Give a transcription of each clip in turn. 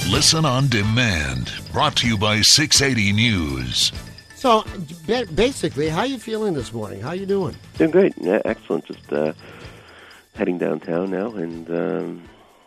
Listen on demand. Brought to you by 680 News. So, basically, how are you feeling this morning? How are you doing? Doing great. Yeah, excellent. Just heading downtown now and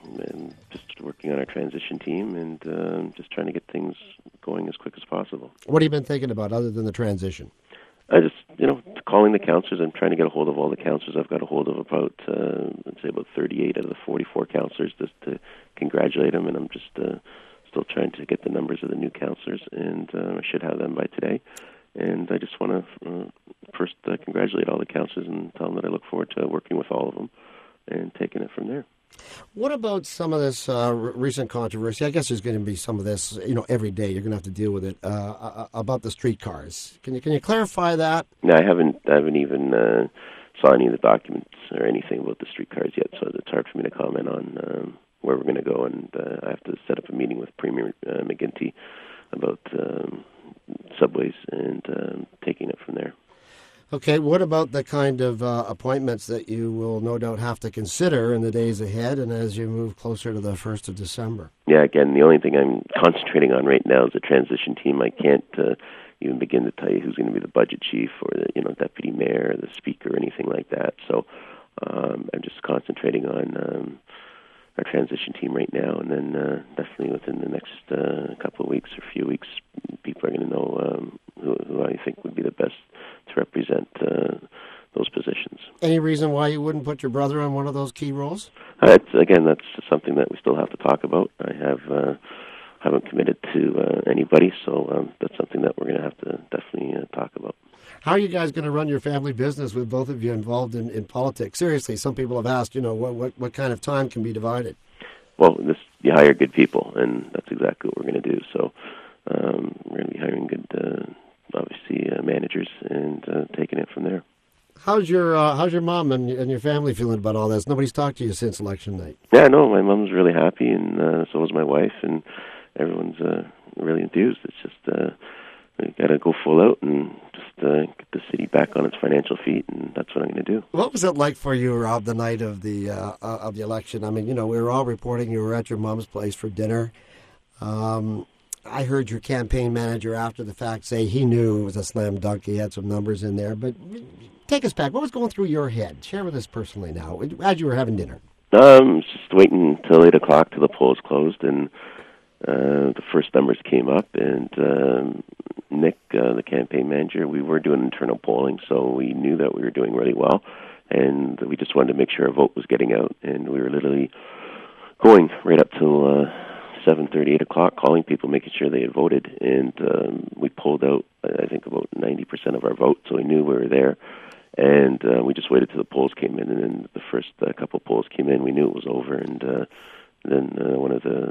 just working on our transition team and just trying to get things going as quick as possible. What have you been thinking about other than the transition? I just, calling the counselors. I'm trying to get a hold of all the counselors. I've got a hold of about 38 out of the 44 counselors just to congratulate them, and I'm just still trying to get the numbers of the new counselors, and I should have them by today. And I just want to first congratulate all the counselors and tell them that I look forward to working with all of them and taking it from there. What about some of this recent controversy? I guess there's going to be some of this, every day. You're going to have to deal with it about the streetcars. Can you clarify that? No, I haven't even saw any of the documents or anything about the streetcars yet, so it's hard for me to comment on where we're going to go. And I have to set up a meeting with Premier McGuinty about subways and taking it from there. Okay, what about the kind of appointments that you will no doubt have to consider in the days ahead and as you move closer to the 1st of December? Yeah, again, the only thing I'm concentrating on right now is the transition team. I can't even begin to tell you who's going to be the budget chief or the deputy mayor or the speaker or anything like that. So I'm just concentrating on our transition team right now, and then definitely within the next couple of weeks or few weeks, people are going to know who I think would be the best to represent those positions. Any reason why you wouldn't put your brother on one of those key roles? That's something that we still have to talk about. I haven't committed to anybody, so that's something that we're going to have to definitely talk about. How are you guys going to run your family business with both of you involved in politics? Seriously, some people have asked, what kind of time can be divided? Well, you hire good people, and that's exactly what we're going to do. So we're going to be hiring good, obviously, managers and taking it from there. How's your mom and your family feeling about all this? Nobody's talked to you since election night. Yeah, no, my mom's really happy, and so is my wife, and everyone's really enthused. It's just we got to go full out and just get the city back on its financial feet, and that's what I'm going to do. What was it like for you, Rob, the night of the election? I mean, we were all reporting you were at your mom's place for dinner. I heard your campaign manager after the fact say he knew it was a slam dunk. He had some numbers in there. But take us back. What was going through your head? Share with us personally now, as you were having dinner. Just waiting until 8 o'clock till the polls closed, and the first numbers came up, and Nick, the campaign manager, we were doing internal polling, so we knew that we were doing really well, and we just wanted to make sure our vote was getting out, and we were literally going right up till 7:30, 8 o'clock, calling people, making sure they had voted, and we pulled out, I think, about 90% of our vote, so we knew we were there, and we just waited till the polls came in, and then the first couple polls came in, we knew it was over, and then one of the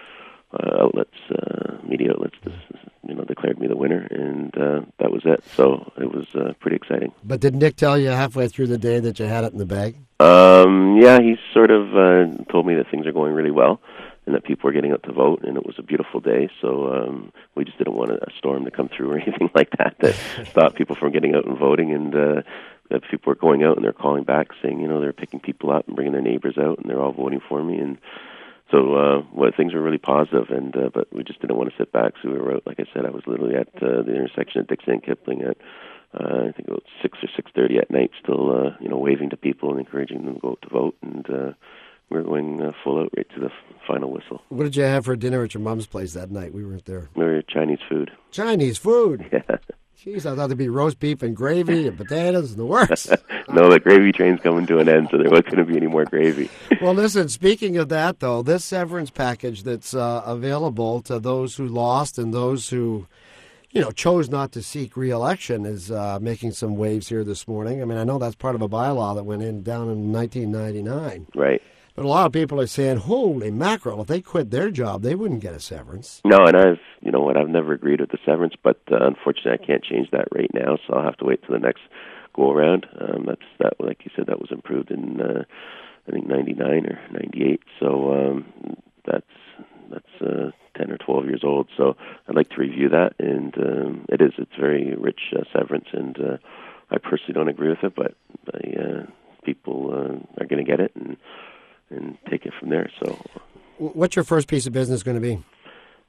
media outlets, declared me the winner, and that was it. So it was pretty exciting. But did Nick tell you halfway through the day that you had it in the bag? Yeah, he sort of told me that things are going really well and that people were getting out to vote, and it was a beautiful day, so we just didn't want a storm to come through or anything like that stopped people from getting out and voting, and that people were going out and they're calling back saying, they're picking people up and bringing their neighbors out, and they're all voting for me, and so things were really positive, and but we just didn't want to sit back, so we were out. Like I said, I was literally at the intersection of Dixon and Kipling at I think about 6 or 6:30 at night, still waving to people and encouraging them to go out to vote, and we're going full out right to the final whistle. What did you have for dinner at your mom's place that night? We weren't there. We were Chinese food. Chinese food? Yeah. Jeez, I thought there'd be roast beef and gravy and potatoes and the works. No, the gravy train's coming to an end, so there wasn't going to be any more gravy. Well, listen, speaking of that, though, this severance package that's available to those who lost and those who, chose not to seek re-election is making some waves here this morning. I mean, I know that's part of a bylaw that went in down in 1999. Right. But a lot of people are saying, holy mackerel, if they quit their job, they wouldn't get a severance. No, and I've never agreed with the severance, but unfortunately I can't change that right now, so I'll have to wait till the next go-around. That, like you said, that was improved in, I think, 99 or 98, so that's 10 or 12 years old, so I'd like to review that, and it's very rich severance, and I personally don't agree with it, but people are going to get it, and take it from there. So, what's your first piece of business going to be?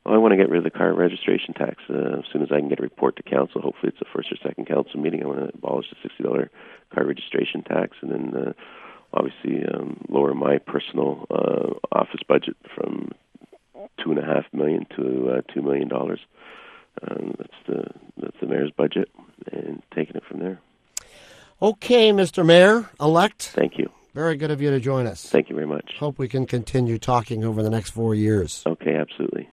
Well, I want to get rid of the car registration tax as soon as I can get a report to council. Hopefully it's the first or second council meeting. I want to abolish the $60 car registration tax, and then obviously lower my personal office budget from $2.5 million to $2 million. That's the mayor's budget, and taking it from there. Okay, Mr. Mayor-elect. Thank you. Very good of you to join us. Thank you very much. Hope we can continue talking over the next 4 years. Okay, absolutely.